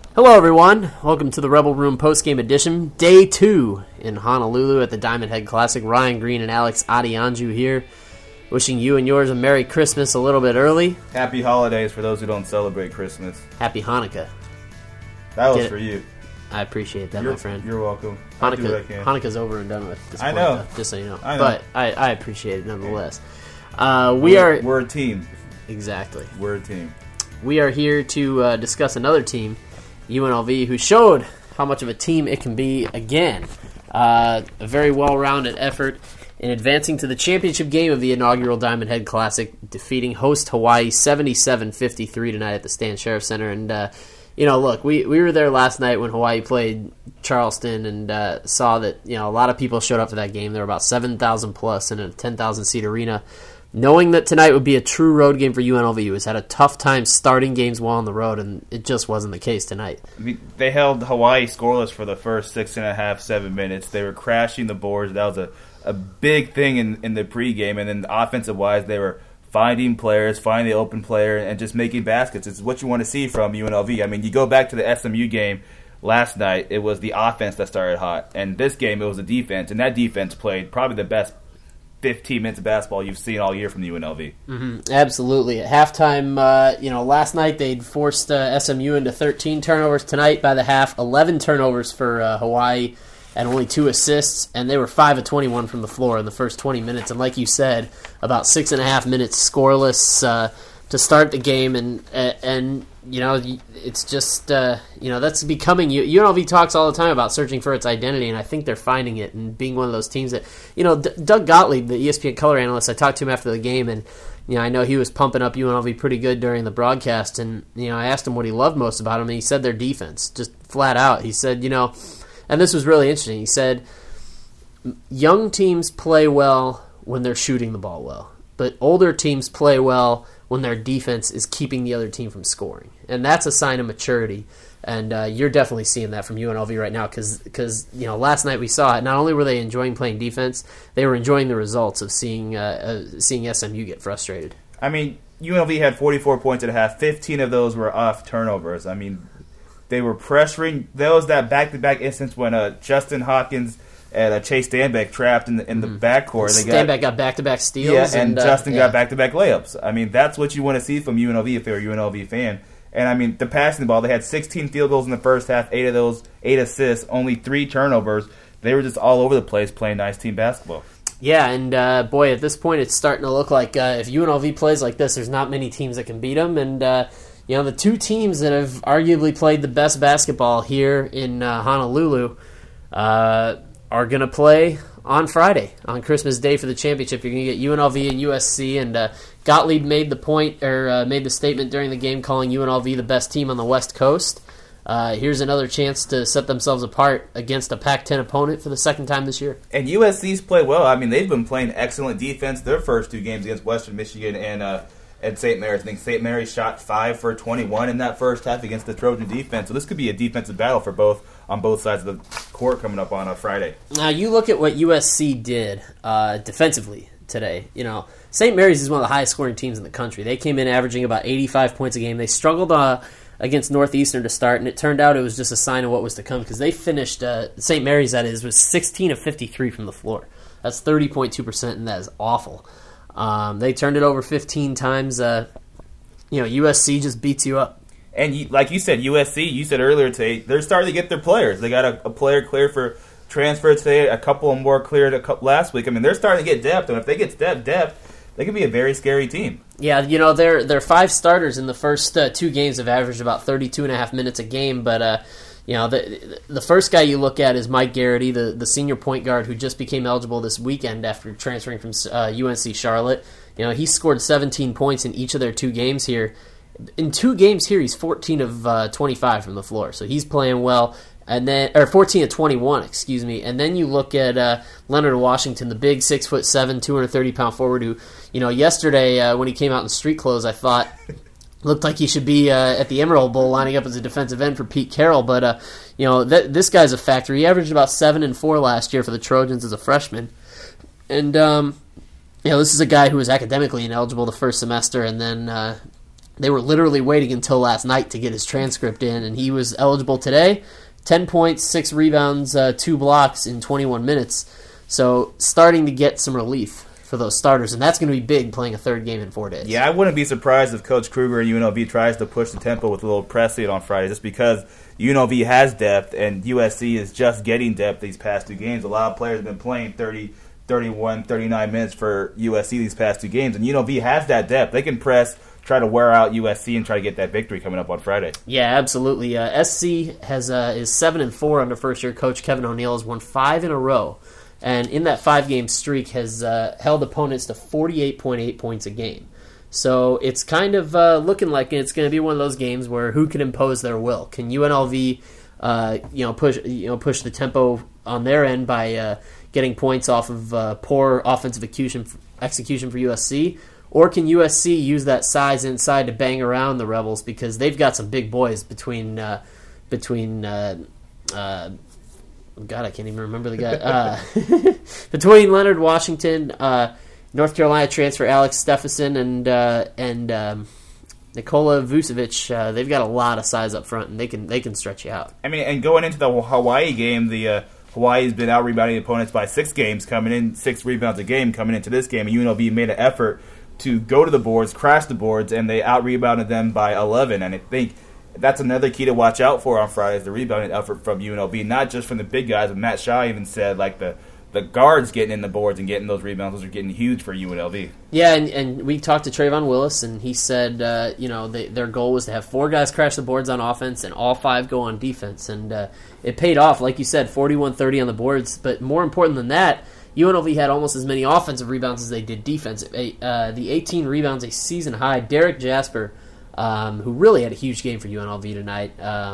Hello, everyone. Welcome to the Rebel Room postgame edition, Day 2 in Honolulu at the Diamond Head Classic. Ryan Green and Alex Adianju here, wishing you and yours a Merry Christmas a little bit early. Happy holidays for those who don't celebrate Christmas. Happy Hanukkah. That was for you. I appreciate that, my friend. You're welcome. Hanukkah's over and done with at this point, know. though, just so you know. I know. But I appreciate it nonetheless. We're a team. Exactly. We're a team. We are here to discuss another team, UNLV, who showed how much of a team it can be again. A very well-rounded effort in advancing to the championship game of the inaugural Diamond Head Classic, defeating host Hawaii 77-53 tonight at the Stan Sheriff Center. And, look, we were there last night when Hawaii played Charleston and saw that, a lot of people showed up for that game. There were about 7,000 plus in a 10,000-seat arena. Knowing that tonight would be a true road game for UNLV, who has had a tough time starting games while on the road, and it just wasn't the case tonight. I mean, they held Hawaii scoreless for the first 6.5, 7 minutes. They were crashing the boards. That was a big thing in the pregame. And then offensive-wise, they were finding players, finding the open player, and just making baskets. It's what you want to see from UNLV. I mean, you go back to the SMU game last night, it was the offense that started hot. And this game, it was the defense. And that defense played probably the best 15 minutes of basketball you've seen all year from the UNLV. Mm-hmm. Absolutely. At halftime, last night they'd forced SMU into 13 turnovers. Tonight, by the half, 11 turnovers for Hawaii and only 2 assists, and they were 5 of 21 from the floor in the first 20 minutes. And like you said, about 6.5 minutes scoreless to start the game, and it's just that's becoming. UNLV talks all the time about searching for its identity, and I think they're finding it and being one of those teams that Doug Gottlieb, the ESPN color analyst, I talked to him after the game, and I know he was pumping up UNLV pretty good during the broadcast, and I asked him what he loved most about him, and he said their defense, just flat out. He said, and this was really interesting. He said young teams play well when they're shooting the ball well, but older teams play well when their defense is keeping the other team from scoring. And that's a sign of maturity. And you're definitely seeing that from UNLV right now because last night we saw it. Not only were they enjoying playing defense, they were enjoying the results of seeing SMU get frustrated. I mean, UNLV had 44 points at a half. 15 of those were off turnovers. I mean, they were pressuring. There was that back-to-back instance when Justin Hawkins and Chase Stanback trapped in the backcourt. Stanback got back-to-back steals. Yeah, and Justin got back-to-back layups. I mean, that's what you want to see from UNLV if you're a UNLV fan. And, I mean, the passing the ball, they had 16 field goals in the first half, 8 of those, 8 assists, only 3 turnovers. They were just all over the place playing nice team basketball. Yeah, and, at this point it's starting to look like if UNLV plays like this, there's not many teams that can beat them. And, the 2 teams that have arguably played the best basketball here in Honolulu are going to play on Friday, on Christmas Day for the championship. You're going to get UNLV and USC, and Gottlieb made the statement during the game calling UNLV the best team on the West Coast. Here's another chance to set themselves apart against a Pac-10 opponent for the second time this year. And USC's played well. I mean, they've been playing excellent defense their first 2 games against Western Michigan and St. Mary's. I think St. Mary's shot 5 for 21 in that first half against the Trojan defense. So this could be a defensive battle on both sides of the court coming up on a Friday. Now, you look at what USC did defensively today. St. Mary's is one of the highest scoring teams in the country. They came in averaging about 85 points a game. They struggled against Northeastern to start, and it turned out it was just a sign of what was to come because they finished, St. Mary's, that is, was 16 of 53 from the floor. That's 30.2%, and that is awful. They turned it over 15 times. USC just beats you up. And like you said, USC, you said earlier today, they're starting to get their players. They got a player cleared for transfer today, a couple more cleared last week. I mean, they're starting to get depth, and if they get depth, they can be a very scary team. Yeah, their 5 starters in the first 2 games have averaged about 32.5 minutes a game, but the first guy you look at is Mike Garrity, the senior point guard who just became eligible this weekend after transferring from UNC Charlotte. He scored 17 points in each of their 2 games here. In 2 games here, he's 14 of 25 from the floor, so he's playing well. And then, or 14 of 21, excuse me. And then you look at Leonard Washington, the big 6'7", 230-pound forward who, yesterday when he came out in street clothes, I thought looked like he should be at the Emerald Bowl lining up as a defensive end for Pete Carroll. But this guy's a factor. He averaged about 7 and 4 last year for the Trojans as a freshman, and this is a guy who was academically ineligible the first semester, and then They were literally waiting until last night to get his transcript in, and he was eligible today. 10 points, 6 rebounds, 2 blocks in 21 minutes. So starting to get some relief for those starters, and that's going to be big playing a third game in 4 days. Yeah, I wouldn't be surprised if Coach Kruger and UNLV tries to push the tempo with a little pressing on Friday, just because UNLV has depth and USC is just getting depth these past 2 games. A lot of players have been playing 30, 31, 39 minutes for USC these past 2 games, and UNLV has that depth. They can press, try to wear out USC, and try to get that victory coming up on Friday. Yeah, absolutely. SC is 7-4 under first-year coach Kevin O'Neill, has won 5 in a row. And in that 5-game streak has held opponents to 48.8 points a game. So it's kind of looking like it's going to be one of those games where who can impose their will? Can UNLV push the tempo on their end by getting points off of poor offensive execution for USC? Or can USC use that size inside to bang around the Rebels, because they've got some big boys between God, I can't even remember the guy. Between Leonard Washington, North Carolina transfer Alex Stephenson, and Nikola Vucevic, they've got a lot of size up front, and they can stretch you out. I mean, and going into the Hawaii game, Hawaii's been out rebounding opponents by 6 games, coming in 6 rebounds a game coming into this game, and UNLV made an effort to go to the boards, crash the boards, and they out rebounded them by 11. And I think that's another key to watch out for on Friday, is the rebounding effort from UNLV, not just from the big guys, but Matt Shaw even said like the guards getting in the boards and getting those rebounds, those are getting huge for UNLV. Yeah, and we talked to Trayvon Willis, and he said their goal was to have 4 guys crash the boards on offense and all 5 go on defense, and it paid off. Like you said, 41-30 on the boards, but more important than that, UNLV had almost as many offensive rebounds as they did defensive. The 18 rebounds, a season high. Derek Jasper, who really had a huge game for UNLV tonight.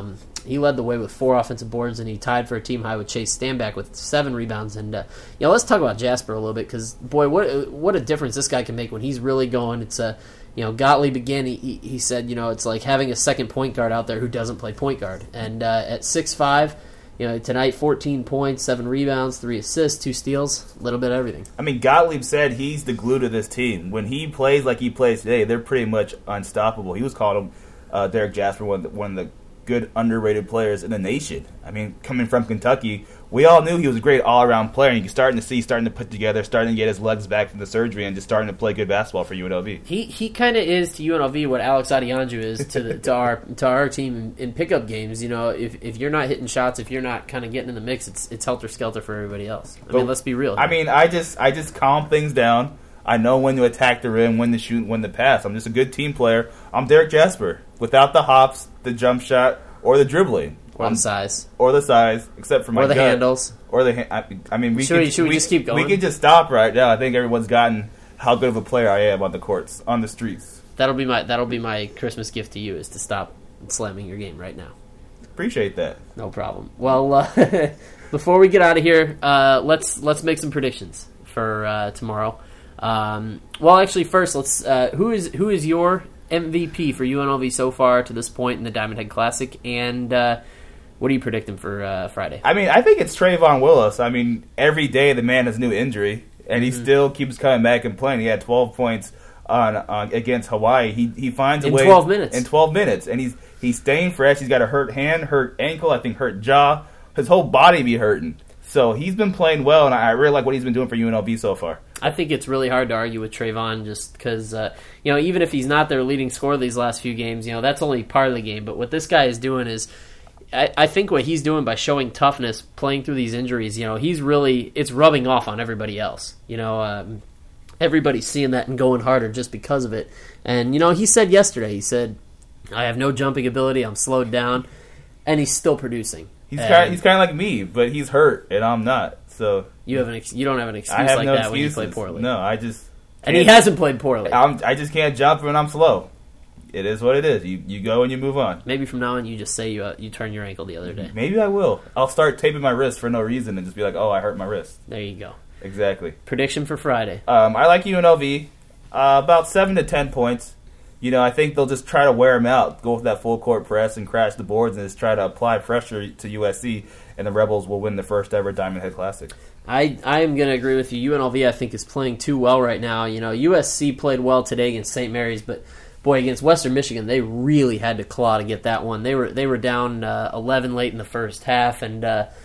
He led the way with 4 offensive boards, and he tied for a team high with Chase Stanback with 7 rebounds. And let's talk about Jasper a little bit, because boy, what a difference this guy can make when he's really going. It's Gottlieb again. He said it's like having a second point guard out there who doesn't play point guard. And at 6'5", tonight 14 points, 7 rebounds, 3 assists, 2 steals, a little bit of everything. I mean, Gottlieb said he's the glue to this team. When he plays like he plays today, they're pretty much unstoppable. He was calling Derek Jasper one of the good underrated players in the nation. I mean, coming from Kentucky, we all knew he was a great all-around player, and you're starting to put together, starting to get his legs back from the surgery, and just starting to play good basketball for UNLV. He kind of is to UNLV what Alex Adianju is to our team in pickup games. If you're not hitting shots, if you're not kind of getting in the mix, it's helter-skelter for everybody else. I mean, let's be real here. I mean, I just calm things down. I know when to attack the rim, when to shoot, when to pass. I'm just a good team player. I'm Derek Jasper, without the hops, the jump shot, or the dribbling. Or the size. Or the size, except for my Or the gut. handles. Or the I mean, should we just keep going? We can just stop right now. I think everyone's gotten how good of a player I am on the courts, on the streets. That'll be my Christmas gift to you, is to stop slamming your game right now. Appreciate that. No problem. Well, before we get out of here, let's make some predictions for tomorrow. Well, actually, first, let's who is your MVP for UNLV so far to this point in the Diamond Head Classic, and what are you predicting for Friday? I mean, I think it's Trayvon Willis. I mean, every day the man has a new injury, and he still keeps coming back and playing. He had 12 points on against Hawaii. He finds a way in 12 minutes. In 12 minutes, and he's staying fresh. He's got a hurt hand, hurt ankle, I think hurt jaw. His whole body be hurting. So he's been playing well, and I really like what he's been doing for UNLV so far. I think it's really hard to argue with Trayvon, just because even if he's not their leading scorer these last few games, that's only part of the game. But what this guy is doing is, I think what he's doing by showing toughness, playing through these injuries, it's rubbing off on everybody else. Everybody's seeing that and going harder just because of it. And he said yesterday, I have no jumping ability, I'm slowed down, and he's still producing. He's kind of like me, but he's hurt and I'm not. So you don't have an excuse like that when you play poorly. No, and he hasn't played poorly. I just can't jump when I'm slow. It is what it is. You go and you move on. Maybe from now on you just say you turned your ankle the other day. Maybe I will. I'll start taping my wrist for no reason and just be like, oh, I hurt my wrist. There you go. Exactly. Prediction for Friday. I like UNLV. About 7 to 10 points. I think they'll just try to wear them out, go with that full court press and crash the boards and just try to apply pressure to USC, and the Rebels will win the first ever Diamond Head Classic. I am going to agree with you. UNLV, I think, is playing too well right now. USC played well today against St. Mary's, but boy, against Western Michigan, they really had to claw to get that one. They were down 11 late in the first half, and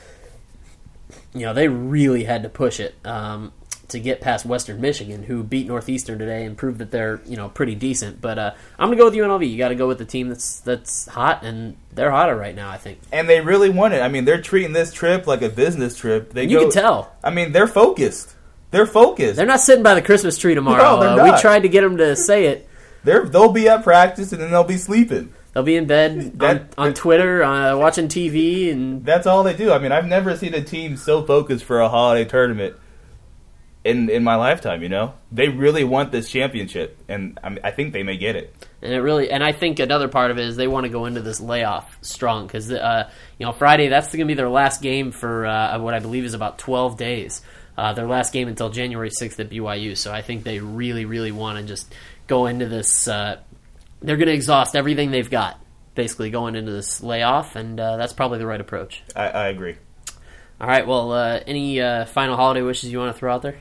they really had to push it to get past Western Michigan, who beat Northeastern today and proved that they're pretty decent. But I'm going to go with UNLV. You got to go with the team that's hot, and they're hotter right now, I think. And they really want it. I mean, they're treating this trip like a business trip. You can tell. I mean, they're focused. They're focused. They're not sitting by the Christmas tree tomorrow. No, they're not. We tried to get them to say it. They'll be at practice, and then they'll be sleeping. They'll be in bed on Twitter, watching TV, and that's all they do. I mean, I've never seen a team so focused for a holiday tournament in my lifetime. They really want this championship, and I think they may get it. And I think another part of it is they want to go into this layoff strong because Friday, that's going to be their last game for what I believe is about 12 days. Their last game until January 6th at BYU. So I think they really, really want to just go into this. They're going to exhaust everything they've got, basically going into this layoff, and that's probably the right approach. I agree. All right. Well, any final holiday wishes you want to throw out there?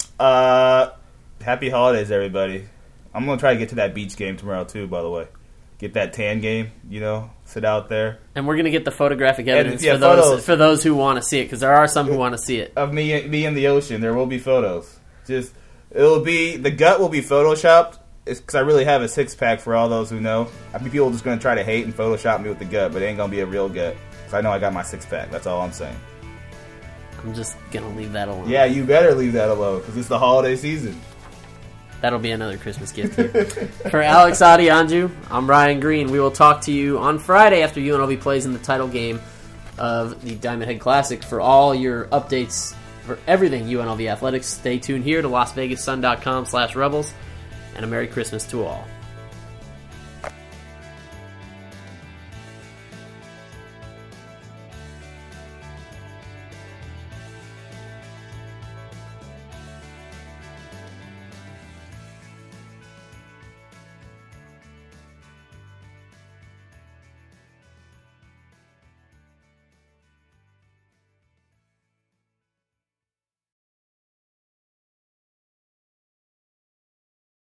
Happy holidays, everybody. I'm going to try to get to that beach game tomorrow, too, by the way. Get that tan game, sit out there. And we're going to get the photographic evidence for those who want to see it, because there are some who want to see it. Of me in the ocean, there will be photos. The gut will be photoshopped, because I really have a six-pack for all those who know. I mean, people are just going to try to hate and photoshop me with the gut, but it ain't going to be a real gut, because I know I got my six-pack. That's all I'm saying. I'm just going to leave that alone. Yeah, you better leave that alone, because it's the holiday season. That'll be another Christmas gift here. For Alex Adianju, I'm Ryan Green. We will talk to you on Friday after UNLV plays in the title game of the Diamond Head Classic. For all your updates for everything UNLV athletics, stay tuned here to LasVegasSun.com/Rebels, and a Merry Christmas to all.